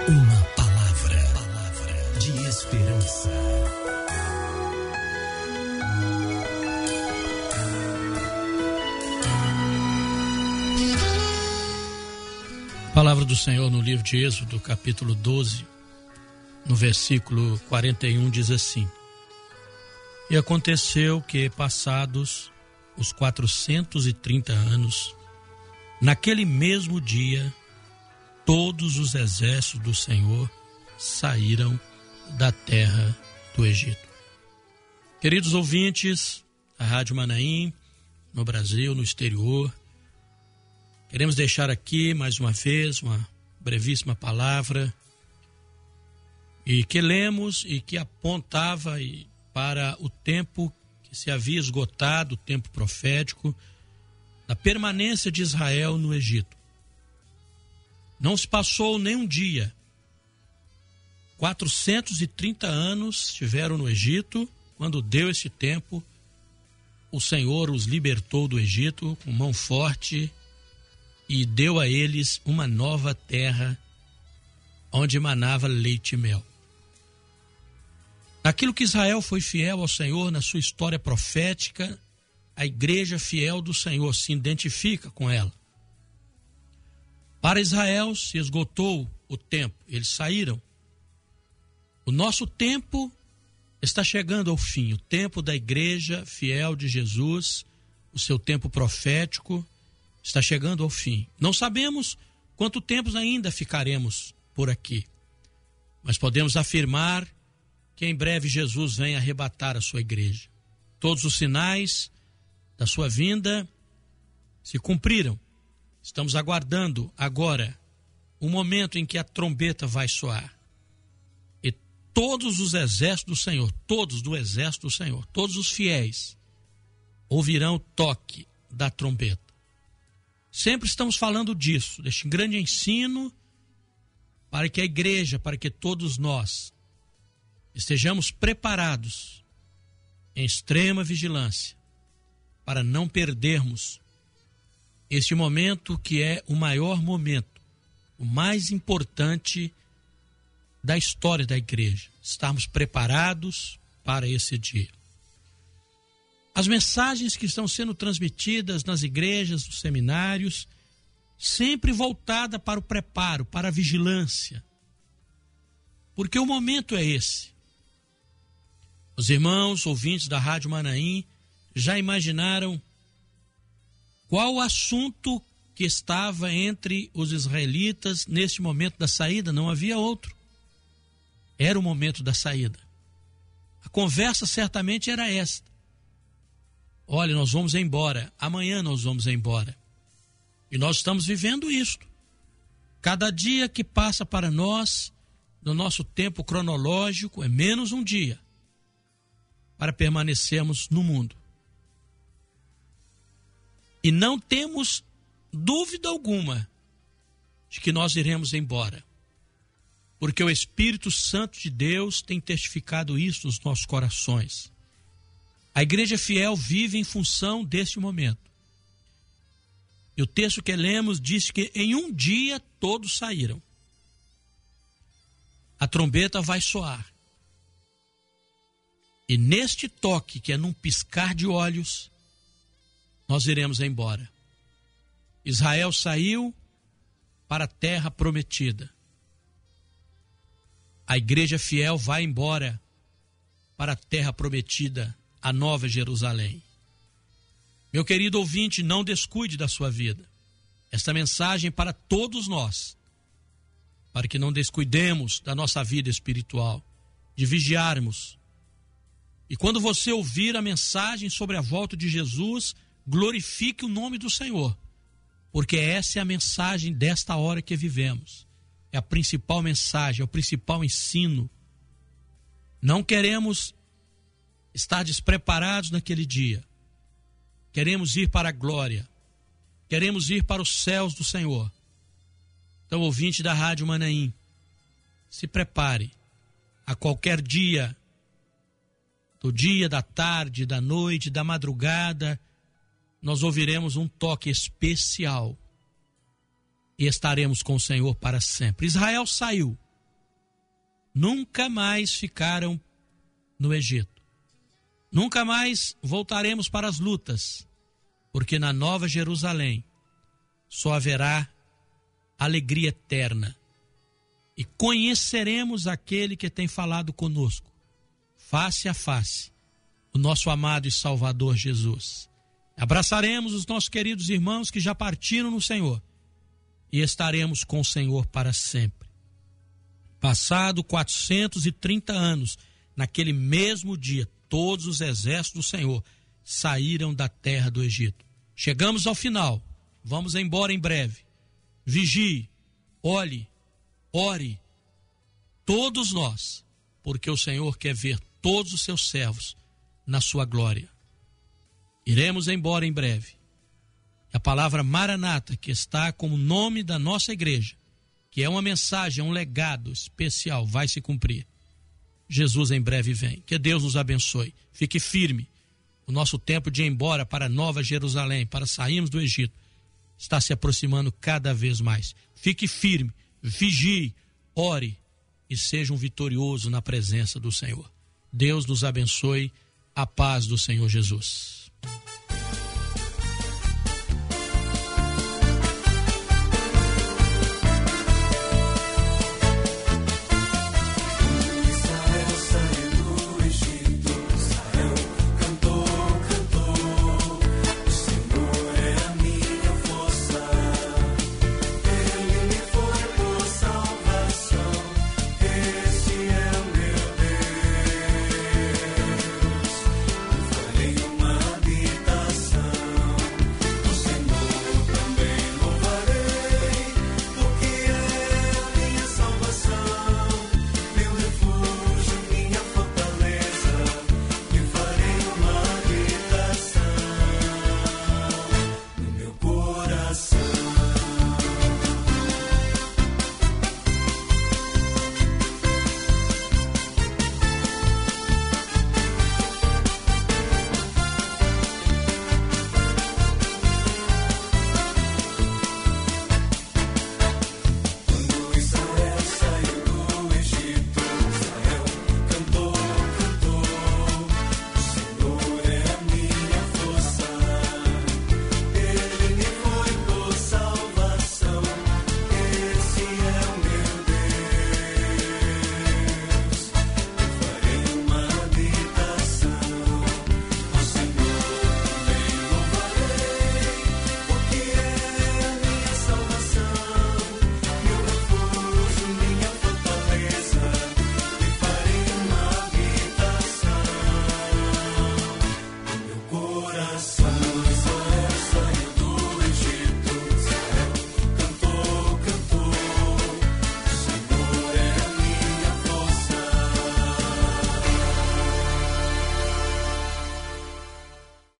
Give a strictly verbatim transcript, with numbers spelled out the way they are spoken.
Uma palavra, palavra de esperança. Palavra do Senhor no livro de Êxodo, capítulo doze, no versículo quarenta e um, diz assim: E aconteceu que, passados os quatrocentos e trinta anos, naquele mesmo dia, todos os exércitos do Senhor saíram da terra do Egito. Queridos ouvintes da Rádio Manaim, no Brasil, no exterior, queremos deixar aqui mais uma vez uma brevíssima palavra e que lemos e que apontava para o tempo que se havia esgotado, o tempo profético da permanência de Israel no Egito. Não se passou nem um dia. quatrocentos e trinta anos estiveram no Egito. Quando deu esse tempo, o Senhor os libertou do Egito com mão forte e deu a eles uma nova terra onde manava leite e mel. Naquilo que Israel foi fiel ao Senhor na sua história profética, a igreja fiel do Senhor se identifica com ela. Para Israel se esgotou o tempo, eles saíram. O nosso tempo está chegando ao fim, o tempo da igreja fiel de Jesus, o seu tempo profético está chegando ao fim. Não sabemos quanto tempo ainda ficaremos por aqui, mas podemos afirmar que em breve Jesus vem arrebatar a sua igreja. Todos os sinais da sua vinda se cumpriram. Estamos aguardando agora o momento em que a trombeta vai soar. E todos os exércitos do Senhor, todos do exército do Senhor, todos os fiéis, ouvirão o toque da trombeta. Sempre estamos falando disso, deste grande ensino, para que a igreja, para que todos nós estejamos preparados em extrema vigilância, para não perdermos este momento que é o maior momento, o mais importante da história da igreja. Estarmos preparados para esse dia. As mensagens que estão sendo transmitidas nas igrejas, nos seminários, sempre voltada para o preparo, para a vigilância. Porque o momento é esse. Os irmãos ouvintes da Rádio Manaim já imaginaram qual o assunto que estava entre os israelitas neste momento da saída? Não havia outro. Era o momento da saída. A conversa certamente era esta: olha, nós vamos embora, amanhã nós vamos embora. E nós estamos vivendo isto. Cada dia que passa para nós, no nosso tempo cronológico, é menos um dia para permanecermos no mundo. E não temos dúvida alguma de que nós iremos embora. Porque o Espírito Santo de Deus tem testificado isso nos nossos corações. A igreja fiel vive em função deste momento. E o texto que lemos diz que em um dia todos saíram. A trombeta vai soar. E neste toque, que é num piscar de olhos, nós iremos embora. Israel saiu para a terra prometida. A igreja fiel vai embora para a terra prometida, a Nova Jerusalém. Meu querido ouvinte, não descuide da sua vida. Esta mensagem é para todos nós, para que não descuidemos da nossa vida espiritual, de vigiarmos. E quando você ouvir a mensagem sobre a volta de Jesus, glorifique o nome do Senhor, porque essa é a mensagem desta hora que vivemos. É a principal mensagem, é o principal ensino. Não queremos estar despreparados naquele dia. Queremos ir para a glória. Queremos ir para os céus do Senhor. Então, ouvinte da Rádio Manaim, se prepare. A qualquer dia, do dia, da tarde, da noite, da madrugada, nós ouviremos um toque especial e estaremos com o Senhor para sempre. Israel saiu, nunca mais ficaram no Egito. Nunca mais voltaremos para as lutas, porque na Nova Jerusalém só haverá alegria eterna. E conheceremos aquele que tem falado conosco, face a face, o nosso amado e Salvador Jesus. Abraçaremos os nossos queridos irmãos que já partiram no Senhor e estaremos com o Senhor para sempre. Passado quatrocentos e trinta anos, naquele mesmo dia, todos os exércitos do Senhor saíram da terra do Egito. Chegamos ao final, vamos embora em breve. Vigie, olhe, ore, todos nós, porque o Senhor quer ver todos os seus servos na sua glória. Iremos embora em breve. A palavra Maranata, que está como nome da nossa igreja, que é uma mensagem, um legado especial, vai se cumprir. Jesus em breve vem. Que Deus nos abençoe. Fique firme. O nosso tempo de ir embora para Nova Jerusalém, para sairmos do Egito, está se aproximando cada vez mais. Fique firme, vigie, ore e seja um vitorioso na presença do Senhor. Deus nos abençoe. A paz do Senhor Jesus.